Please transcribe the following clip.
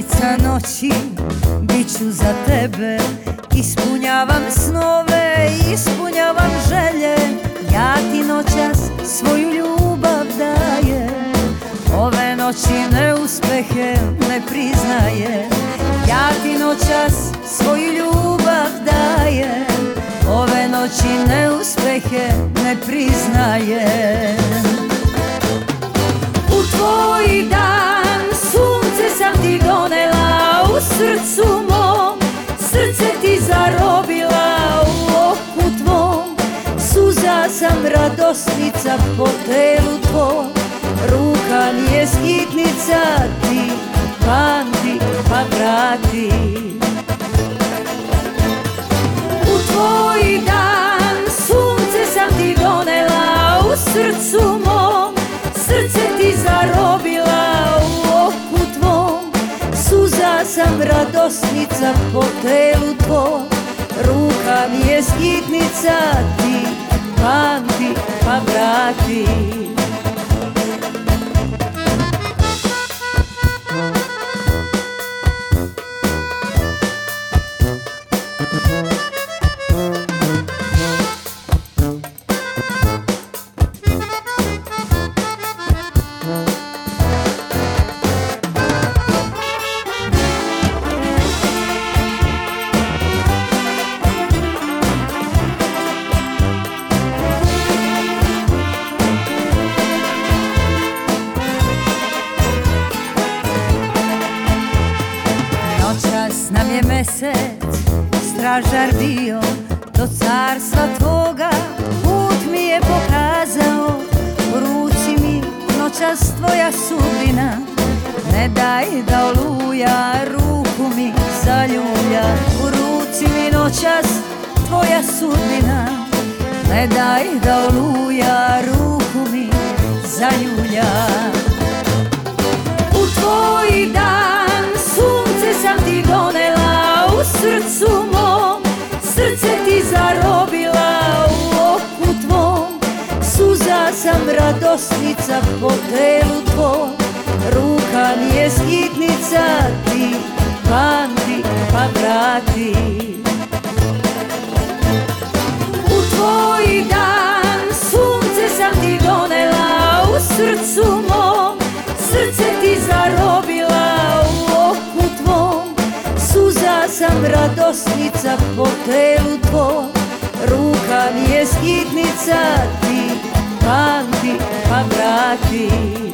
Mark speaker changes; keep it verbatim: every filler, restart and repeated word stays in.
Speaker 1: Radosnica noći, bit ću za tebe. Ispunjavam snove, ispunjavam želje. Ja ti noćas svoju ljubav dajem. Ove noći neuspehe ne priznajem. Ja ti noćas svoju ljubav dajem. Ove noći neuspehe ne priznajem. U tvoj dan sunce sam ti donela, u srcu mom srce ti zarobila. U oku tvom suza sam radosnica, po telu tvom ruka mi je skitnica. Ti pamti pa vrati. U tvoj dan sunce sam ti donela, u srcu mom srce ti zarobila. U oku tvom suza sam radosnica, po telu tvom ruka mi je skitnica. Ti pamti pa vrati. Noćas nam je mesec stražar bio, do carstva tvoga put mi je pokazao. U ruci mi noćas tvoja sudbina, ne daj da oluja ruku mi zaljulja. U ruci mi noćas tvoja sudbina, ne daj da oluja ruku mi zaljulja. U tvoj dan sunce sam ti donela, u srcu mom srce ti zarobila. U oku tvom suza sam radosnica, po telu tvom ruka mi je skitnica. Ti pamti pa vrati. U tvoj dan sunce sam ti donela, u srcu mom srce ti zarobila. U oku tvom suza sam radosnica, po telu tvom ruka mi je skitnica. Ti pamti pa vrati.